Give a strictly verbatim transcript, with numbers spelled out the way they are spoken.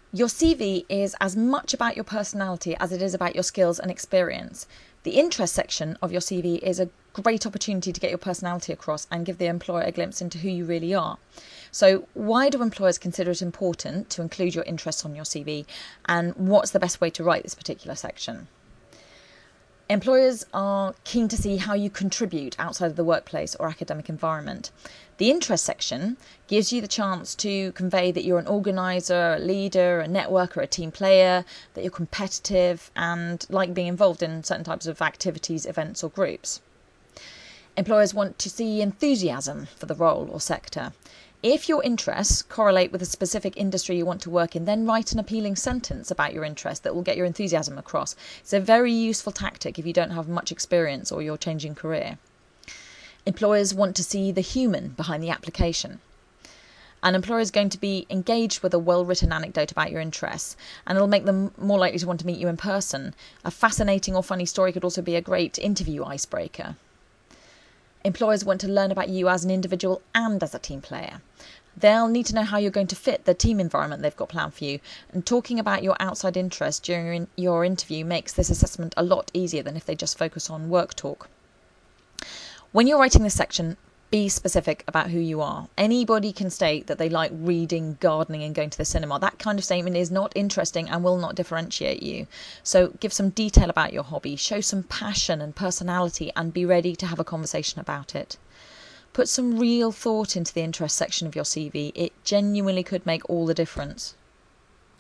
Your C V is as much about your personality as it is about your skills and experience. The interest section of your C V is a great opportunity to get your personality across and give the employer a glimpse into who you really are. So why do employers consider it important to include your interests on your C V, and what's the best way to write this particular section? Employers are keen to see how you contribute outside of the workplace or academic environment. The interest section gives you the chance to convey that you're an organiser, a leader, a networker, a team player, that you're competitive and like being involved in certain types of activities, events or groups. Employers want to see enthusiasm for the role or sector. If your interests correlate with a specific industry you want to work in, then write an appealing sentence about your interest that will get your enthusiasm across. It's a very useful tactic if you don't have much experience or you're changing career. Employers want to see the human behind the application. An employer is going to be engaged with a well-written anecdote about your interests, and it'll make them more likely to want to meet you in person. A fascinating or funny story could also be a great interview icebreaker. Employers want to learn about you as an individual and as a team player. They'll need to know how you're going to fit the team environment they've got planned for you, and talking about your outside interests during your interview makes this assessment a lot easier than if they just focus on work talk. When you're writing this section, be specific about who you are. Anybody can state that they like reading, gardening and going to the cinema. That kind of statement is not interesting and will not differentiate you. So give some detail about your hobby, show some passion and personality, and be ready to have a conversation about it. Put some real thought into the interest section of your C V. It genuinely could make all the difference.